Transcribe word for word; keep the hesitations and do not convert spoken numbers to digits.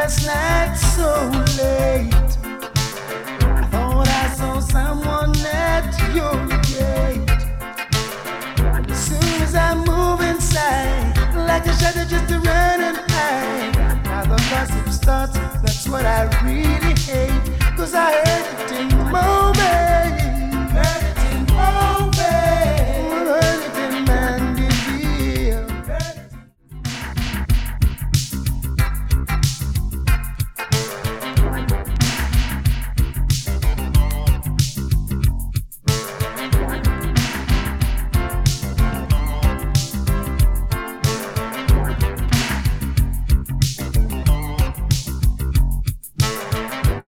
last night so late. I thought I saw someone at your gate. As soon as I move inside, like a shadow just to run and hide. Now the gossip starts, that's what I really hate.